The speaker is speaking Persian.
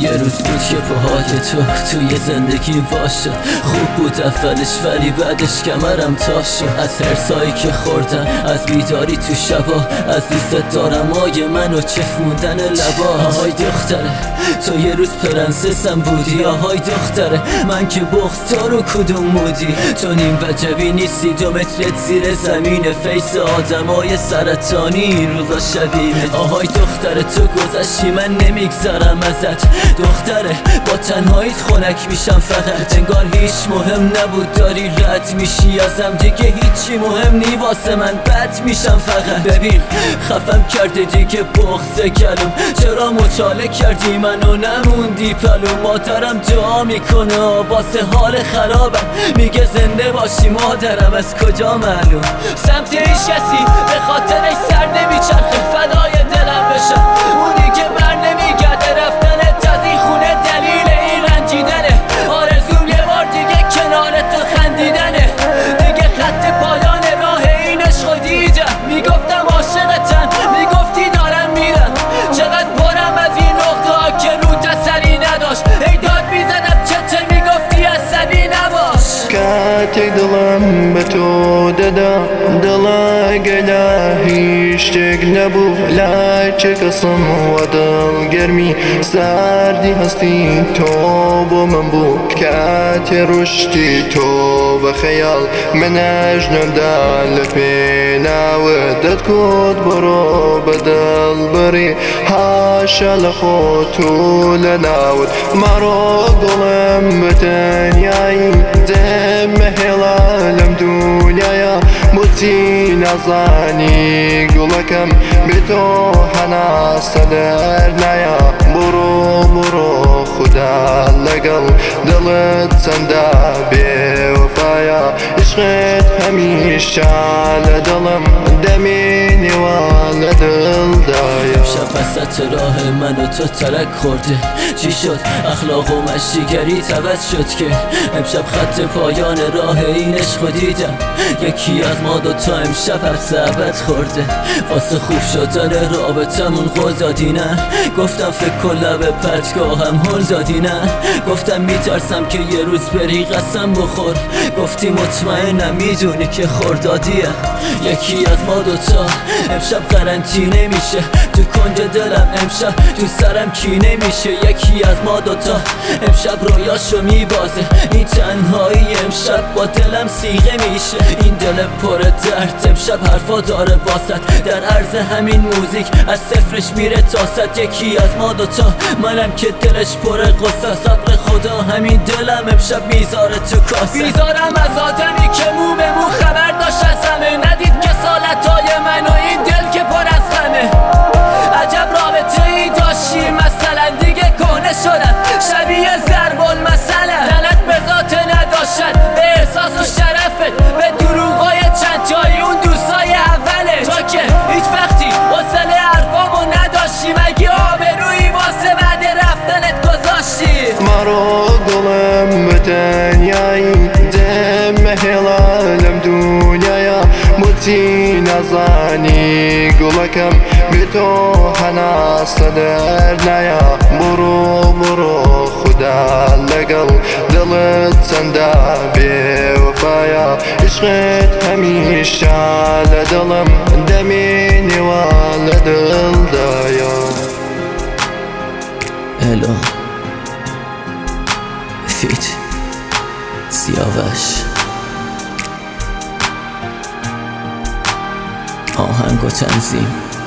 یه روز بود که پاهای تو توی زندگی واشد. خوب بود اولش ولی بعدش کمرم تا شد. از هرسایی که خوردم، از بیداری تو شبا، از لیست دارم های من و چف موندن لبا. آهای دختره تو یه روز پرنسسم بودی. آهای دختره من که بغض تو رو کدوم مودی. تو نیم وجبی نیستی 2 متر زیر زمین. فیس آدمای سرطانی این روزا شبیه. آهای دختره تو گذشتی من نمیگذرم ازت. دختره با تنهاییت خنک میشم فقط. انگار هیچ مهم نبود داری رد میشی ازم. دیگه هیچی مهم نی واسه من بد میشم فقط. ببین خفم کرده دیگه بغض کلم. چرا مچاله کردی منو نموندی پلو. مادرم دعا میکنه واسه حال خرابم. میگه زنده باشی مادرم از کجا معلوم. سمت هیچ کسی به خاطرش سر نمیچرخه. فدای دلم بشم اونی که بر نمیگرده. رفتنت از این خونه دلیل این رنجیدنه. آرزوم یه بار دیگه کنار تو خندیدنه. دیگه خط پایان راه این عشقو دیدم. میگفتم عاشقتم میگفتی دارم میرم. چقدر پرم از این نقطه ها که رو تسری نداشت. ای داد میزدم چه میگفتی عصبی نباش. کاتی دلم به تو دادا دلگلا هیچ شک نبود. لچه قسم و دلگرمی سردی هستی تو با من بود. کاتی رشتی تو به خیال من اجنم دل پینا و دد کود برو بدل بری. هاشا لخو تو لناود مرو دلم بتنیایی. دم هلالم دنیایا بوتی نزانی گلکم بی تو حنا صدر نیا. برو خدا لگل دلت سنده بی وفایا. عشقت همیشه لدلم دمینی و لدل دایا. امشب وسط راه من و تو ترک خورده. چی شد اخلاق و مشتیگری عوض شد که امشب خط پایان راه این عشقو دیدم. یکی از ما دوتا امشب حبس ابد خورده. واسه خوب شدن رابطمون قول دادی نه. گفتم فکر کن لب پرتگاهم هل دادی نه. گفتم میترسم که یه روز بری قسم بخور. گفتی مطمئنم میدونی که خوردادیه. یکی از ما دوتا امشب قرنطینه میشه. تو کنج دلم امشب تو سرم کینه میشه. یکی از ما دوتا امشب رویاشو میبازه. این تنهایی امشب با دلم سیغه میشه. این دل پر درد امشب حرفا داره باست. در عرض همین موزیک از صفرش میره تا صد. یکی از ما دوتا منم که دلش پر غصه. صبر خدا همین دلم امشب میذاره تو کاسه. میذارم از آدمی که مو به مو خبر داشت از همه. ندید کسالتای من و این دل که پر از غمه. عجب رابطه ای داشتیم مثلا دیگه کهنه شدن. شبیه ضربان مثلا لعنت به ذات نداشتن. به احساس و شرفت به دروغای چند جایی اون دوستای اوله. تا که هیچ وقتی حوصله حرفامو نداشتی. مگه آبرویی واسه بعد رفتنت گذاشتی؟ مرو دلم به دنیایی دم هلالم دنیایا بوتی نزانی گلکم بی تو حنا صدر نیا. برو خدا لگل دلت سنده بی وفایا. عشقت همیشه لدلم دمینی و لدل دایا. الو فیت سیاوش آهنگ و تنظیم